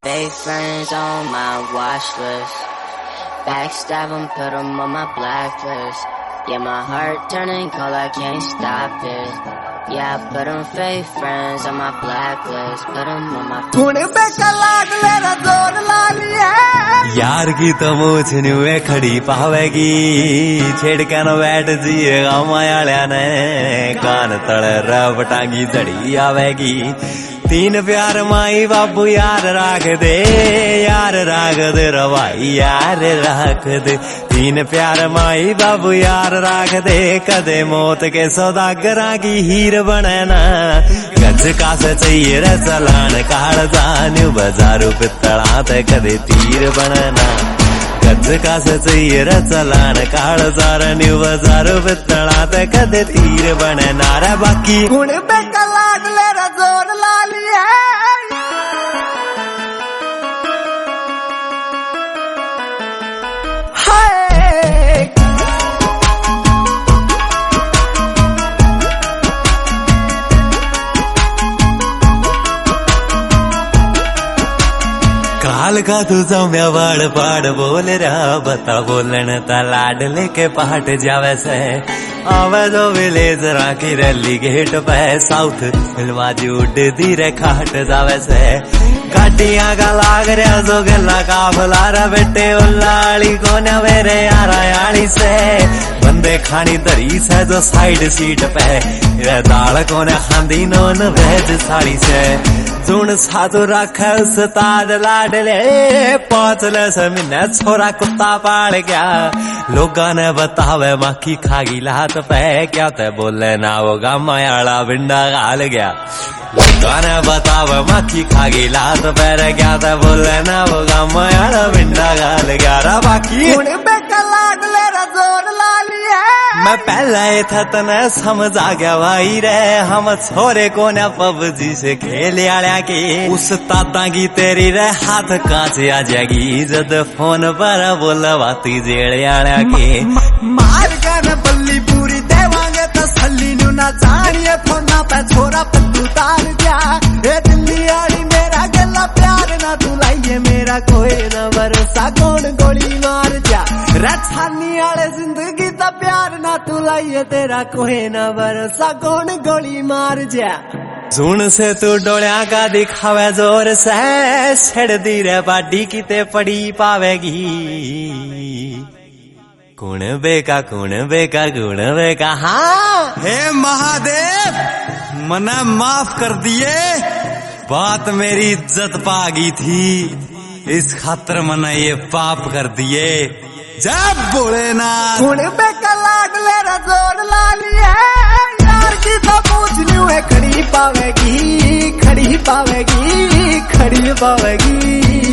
Fake friends on my watch list. Backstab them, put them on my blacklist. Yeah, my heart turning cold, I can't stop it. Yeah, I put them fake friends on my blacklist. Put them on my यार की तो मूछ न्यूए खड़ी पावेगी छेड़ के न बैठ जिएगा मायाल्या ने कान तड़ रब टांगी जड़ी आवेगी तीन प्यार माई बाबू यार राख दे रवाई यार राख दे तीन प्यार माई बाबू यार राख दे कदे मौत के सौदागरा की हीर बने ना गज का से चाहिए रे चलान काल जान्यू बाजारू पितड़ा ते कदे तीर बने ना गज का से चाहिए रे चलान काल जान्यू बाजारू पितड़ा ते कदे तीर बने ना रे बाकी गुण पे कलाड ले रे जोर लाली है काल का तू जम्या बाड़ पाड़ बोल रहा बता बोलन ता लाड लेके पाट जावे से आवे दो विलेज राखी रैली गेट पे साउथ फिल्माजी उड धीरे खाट जावे से गाड़ियां का लाग रहा जो गला काफला रा बेटे उल्लाली कोने मेरे यारा यानी से बंदे खानी दरी से जो साइड सीट पे रे दाल कोने खांदी नोन वेज साड़ी से सुन साधु रख उस्ताद लाडले पहुंचले से मिन्ने छोरा कुत्ता पाल गया लोगा ने बतावे मक्खी खागी लात पे क्या ते बोले ना होगा मायाला बिंडा गाल गया लोगा ने बतावे मक्खी खागी लात पे क्या ते बोले ना होगा मायाला बिंडा गाल गया रा बाकी लाडले रजोर लाली है मैं पहले था तने समझ आ गया भाई रे हम छोरे को न पबजी से खेल आया के उस ताता की तेरी रे हाथ कांच आ जाएगी जद फोन पर बोलवाती जेड़ आया के मार के न बल्ली पूरी देवांगे तसल्ली नु ना जानिए फोना पे छोरा पत्तू तार जा ए दिल्ली आड़ी मेरा गला प्यार ना तू लाइए मेरा कोई न भरोसा कौन गोली मार जा रछानी आले जिंदगी दा प्यार ना तू लाइए तेरा कोई न भरोसा कौन गोली मार जा सुन से तू डोलिया का दिखावे जोर से छेड़ दी रे बाडी किते पड़ी पावेगी कुण बेका हाँ हे महादेव मना माफ कर दिए बात मेरी इज्जत पागी थी इस खातर मना ये पाप कर दिए जब बोले ना कुण बेका लाडले रजोर लाली है यार की तो पूछ न्यू है खड़ी पावेगी